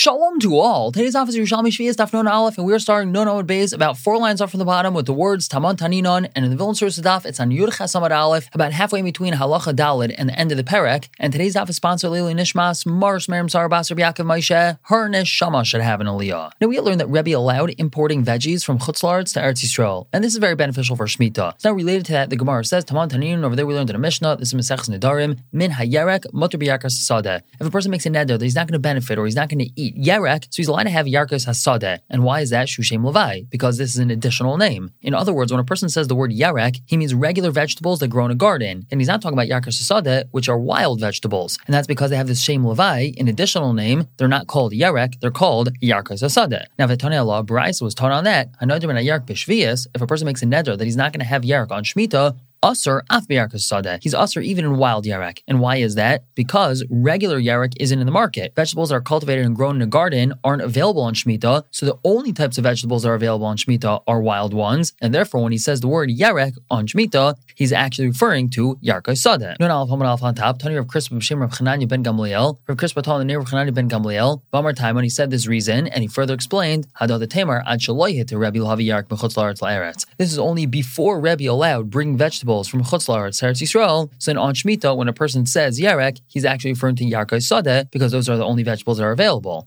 Shalom to all. Today's office is Yerushalmi Shvius Daf Nun Aleph, and we are starting Nun Amud Beis about 4 lines off from the bottom with the words Taman Taninon, and in the Vilna source of Daf, it's on Yud Ches Amud Aleph, about halfway in between Halacha Daled and the end of the Perek. And today's Daf is sponsored Leili Nishmas, Mars Merim Sar Basar Yaakov Moshe, her Neshama should have an Aliyah. Now we learned that Rebbe allowed importing veggies from Chutz La'aretz to Eretz Yisrael, and this is very beneficial for Shemitah. So now related to that, the Gemara says Taman Taninon. Over there we learned in a Mishnah. This is Maseches Nedarim. Min Hayerek Mutar B'Yarkas Sadeh. If a person makes a neder that he's not going to benefit or he's not going to eat Yerek, so he's allowed to have Yarkas Hasadeh. And why is that? Shushem Levi, because this is an additional name. In other words, when a person says the word Yarek, he means regular vegetables that grow in a garden. And he's not talking about Yarkas Hasadeh, which are wild vegetables. And that's because they have this Shem Levi, an additional name. They're not called Yarek, they're called Yarkas Hasadeh. Now, V'tanei Allah, B'raisa was taught on that. Hanoder ben Yarek b'Shvius, if a person makes a neder that he's not going to have Yarek on Shemitah, Asur af b'Yarkas Sadeh. He's asur even in wild yarek. And why is that? Because regular yarek isn't in the market. Vegetables that are cultivated and grown in a garden aren't available on Shemitah, so the only types of vegetables that are available on Shemitah are wild ones, and therefore when he says the word yarek on Shemitah, he's actually referring to Yarkas Sadeh. Nun Aleph Hamad Aleph on top, Tani Rav Crispa b'Shem Rav Chananya ben Gamliel. Rav Crispa told the name of Chananya ben Gamliel, Bamar time when he said this reason, and he further explained, Hadad the Tamar ad shaloyhit to Rebbe l'havi yarek b'chutz la'aretz la'eretz. This is only before Rebbe allowed bringing vegetables from chutz la'aretz Eretz Yisrael. So then on Shemitah, when a person says Yarek, he's actually referring to Yarkas Sadeh because those are the only vegetables that are available.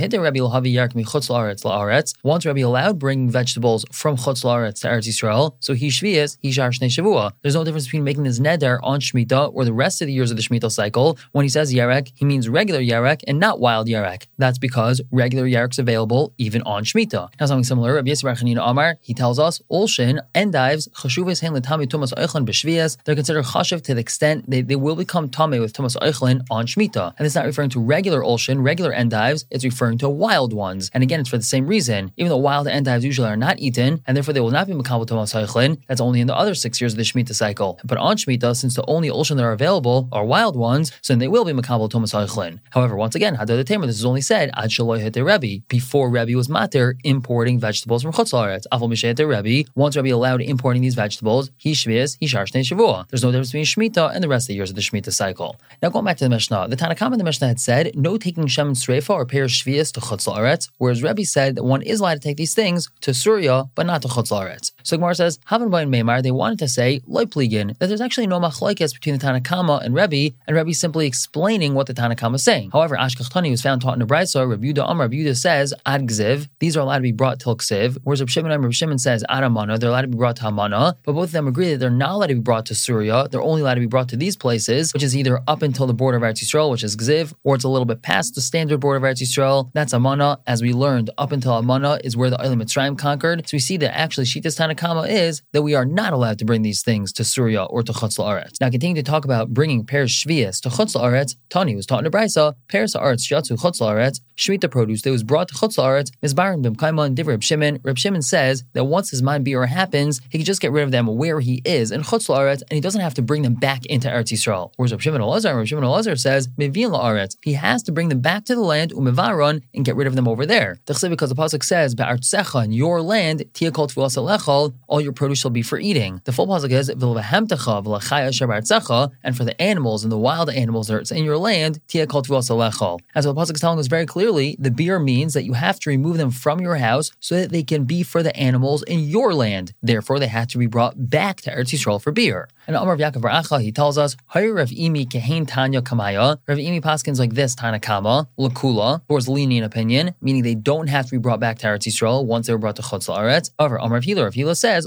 Once Rebbe allowed bringing vegetables from Chutz La'aretz to Eretz Yisrael, so he Shvius, he Shar Shnei Shavua. There's no difference between making this neder on Shemitah or the rest of the years of the Shemitah cycle. When he says Yarek, he means regular Yarek and not wild Yarek. That's because regular Yarek's available even on Shemitah. Now something similar, Rabbi Yisrael Chanina Amar, he tells us, Olshin, endives, Chashuvis Hein L'Tami Tumas Oichlan B'Shvius, they're considered chashiv to the extent they will become tameh with tumas oichlin on Shemitah. And it's not referring to regular olshin, regular endives, it's referring to wild ones. And again, it's for the same reason. Even though wild endives usually are not eaten, and therefore they will not be makabel tumas oichlin, that's only in the other 6 years of the Shemitah cycle. But on Shemitah, since the only olshin that are available are wild ones, so then they will be makabel tumas oichlin. However, once again, hadar the tamer, this is only said ad shaloy hete Rebbe, before Rebbe was mater importing vegetables from Chutz La'aretz. Afal mishet Rebbe, once Rebbe allowed importing these vegetables, he shvius, he shar shnei shavua. There's no difference between Shemitah and the rest of the years of the Shemitah cycle. Now going back to the Mishnah, the Tanna Kama in the Mishnah had said no taking Shem and Sreifa or Peir Shvius to Chutz La'aretz, whereas Rebbe said that one is allowed to take these things to Surya but not to Chutz La'aretz. So Gemara says, Havan Bayin Meimar, they wanted to say Loi Pligin, that there's actually no machlokes between the Tanna Kama and Rebbe simply explaining what the Tanna Kama is saying. However, Ashkech Tani was found taught in the Brayso, Rabbi Yehuda Amar, Rabbi Yehuda says Ad Gziv, these are allowed to be brought till Ksiv, whereas Rabbi Shimon says Ad Amana, they're allowed to be brought to Hamana, but both of them agree that they're not allowed to be brought to Surya, they're only allowed to be brought to these places, which is either up until the border of Eretz Yisrael, which is Gziv, or it's a little bit past the standard border of Eretz Yisrael. That's Amana. As we learned, up until Amana is where the Olim Mitzrayim conquered. So we see that actually Shitas Tanna Kama is that we are not allowed to bring these things to Surya or to Chutz La'aretz. Now, continuing to talk about bringing Peres Shvius to Chutz La'aretz, Tani was taught in the Brayso, Peres Ha'aretz Shatzu Chutz La'aretz, Shemitah produce that was brought to Chutz La'aretz, Mizbarim B'Mkaima and Divrei Reb Shimon. Reb Shimon says that once his man biur happens, he can just get rid of them where he is in Chutz La'aretz, and he doesn't have to bring them back into Eretz Yisrael. Whereas Reb Shimon Elazar says, Mevin la'aretz, he has to bring them back to the land, umevaron, and get rid of them over there. Because the pasuk says, Be'artzecha, in your land, tiakol tfulas alechol, all your produce shall be for eating. The full pasuk is, V'levahemtecha v'lachaya asher be'artzecha, and for the animals and the wild animals that are in your land, tiakol tfulas alechol. As the pasuk is telling us very clearly, the biur means that you have to remove them from your house so that they can be for the animals in your land. Therefore, they have to be brought back to Eretz Yisrael for biur. And Amar of Yaakov bar Acha, he tells us, Hayr Rav Imi kehein Tanya kamaya. Rav Imi paskins like this, Tanna Kama, lakula, towards lenient opinion, meaning they don't have to be brought back to Eretz Yisrael once they were brought to Chutz La'aretz. However, Amar of Hila says,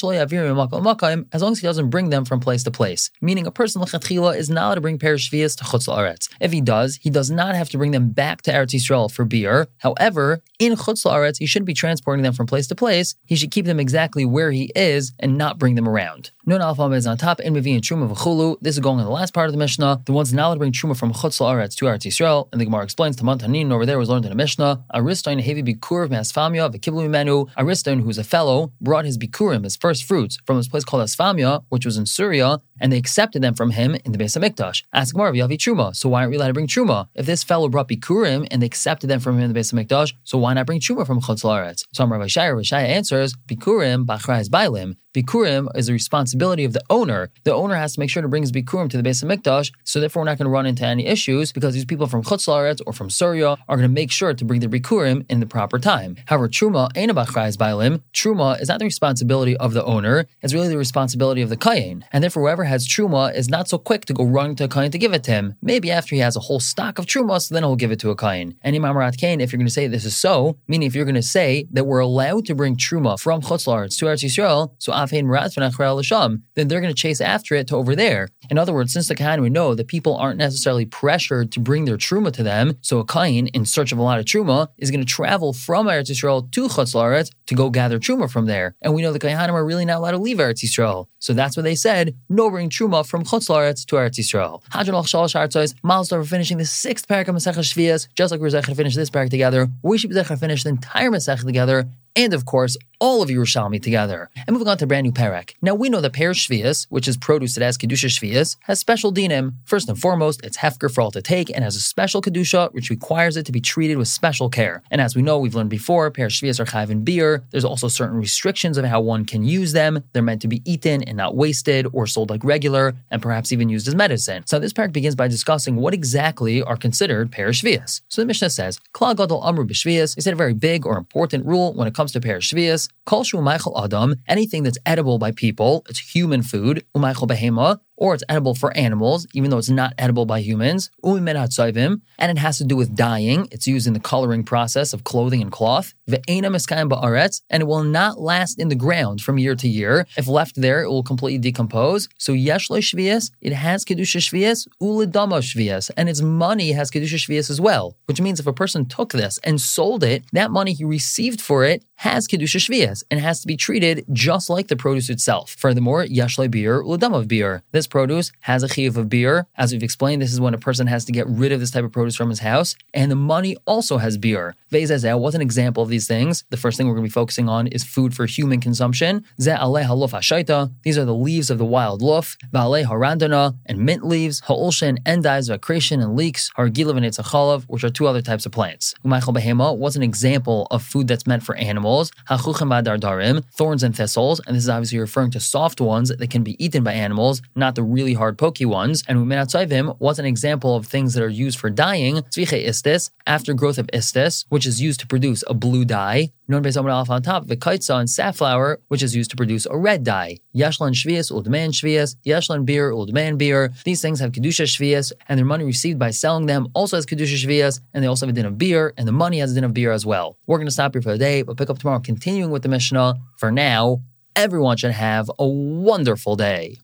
as long as he doesn't bring them from place to place, meaning a person l'chatchila is not allowed to bring Peres Shvius to Chutz La'aretz. If he does not have to bring them back to Eretz Yisrael for biur. However, in Chutz La'aretz, he shouldn't be transporting them from place to place. He should keep them exactly where he is and not bring them around. Nun Aleph is on top, in Mevi and Truma v'chulu. This is going in the last part of the Mishnah. The ones not allowed to bring Truma from Chutz La'aretz to Eretz Yisrael, and the Gemara explains, Taman Tanin over there was learned in the Mishnah, Aristoin hevi bikur me'asfamya v'kiblu mimenu. Aristoin, who's a fellow, brought his bikurim, his first fruits, from this place called Asfamya, which was in Syria, and they accepted them from him in the Beis HaMikdash. Ask Gemara, Yavi Truma, so why aren't we allowed to bring Truma? If this fellow brought Bikurim and they accepted them from him in the Beis HaMikdash, so why not bring Truma from Chutz La'aretz? So Rav Shaya answers, Bikurim b'achrais bailim. Bikurim is the responsibility of the owner. The owner has to make sure to bring his Bikurim to the Beis HaMikdash, so therefore we're not going to run into any issues because these people from Chutz La'aretz or from Syria are going to make sure to bring their Bikurim in the proper time. However, Truma ain't a b'achrais bailim. Truma is not the responsibility of the owner, it's really the responsibility of the Kayin. And therefore whoever has Truma is not so quick to go run to a Kayin to give it to him. Maybe after he has a whole stock of Truma, so then he'll give it to a Kayin. And Imam Rat Kain, if you're going to say this is so, meaning if you're going to say that we're allowed to bring Truma from Chutz La'aretz to Eretz Yisrael, so Afein Marat V'nachral L'sham, then they're going to chase after it to over there. In other words, since the Kain we know that people aren't necessarily pressured to bring their Truma to them, so a Kain in search of a lot of Truma is going to travel from Eretz Yisrael to Chutz La'aretz to go gather Truma from there. And we know the Kahanim are really not allowed to leave Eretz Yisrael. So that's what they said, no bring Truma from Chutz La'aretz to Eretz Yisrael. Hadron al Shalosh Hartzos, milestone for finishing the 6th parak of Masechah Shvias. Just like we're zecher to finish this parak together, we should be zecher to finish the entire Masechah together, and of course, all of Yerushalmi together. And moving on to a brand new parak. Now we know that Pear Shvias, which is produce that has Kedusha Shvias, has special dinim. First and foremost, it's hefker for all to take and has a special Kedusha, which requires it to be treated with special care. And as we know, we've learned before, Pear Shvias are chayv in beer. There's also certain restrictions of how one can use them. They're meant to be eaten and not wasted or sold like regular, and perhaps even used as medicine. So this parak begins by discussing what exactly are considered Pear Shvias. So the Mishnah says, Klal Gadol Amru B'Shvias is a very big or important rule when it comes to Pear Shvias. Kol shu meichel adam, anything that's edible by people, it's human food, umeichel behema, or it's edible for animals, even though it's not edible by humans, and it has to do with dyeing. It's used in the coloring process of clothing and cloth, and it will not last in the ground from year to year. If left there, it will completely decompose. So yesh lo shvias, it has kedusha shvias, uledama shvias, and its money has kedusha shvias as well, which means if a person took this and sold it, that money he received for it has kedusha shvias and has to be treated just like the produce itself. Furthermore, yesh lo beer, uledama beer. This produce has a chiyuv of beer. As we've explained, this is when a person has to get rid of this type of produce from his house, and the money also has beer. Ve'ezeh, what's an example of these things? The first thing we're going to be focusing on is food for human consumption. Zeh aleh haluf hashayta. These are the leaves of the wild luf. Va'aleh harandana, and mint leaves. Ha'olshin, endives, va'kreshin, and leeks. Hargilav and etzachalav, which are two other types of plants. U'meichel behema, what's an example of food that's meant for animals? Ha'chuchem va'dardarim, thorns and thistles, and this is obviously referring to soft ones that can be eaten by animals, not the really hard pokey ones. And u'minatzayvim, what's an example of things that are used for dyeing? Tzviche istis, aftergrowth of istis, which is used to produce a blue dye. Non bezamud alaf on top, v'kaitza and safflower, which is used to produce a red dye. Yashlan shvias, uldman shvias, yashlan beer, uldman beer. These things have kedusha shvias, and their money received by selling them also has kedusha shvias, and they also have a din of beer, and the money has a din of beer as well. We're going to stop here for the day, but pick up tomorrow continuing with the Mishnah. For now, everyone should have a wonderful day.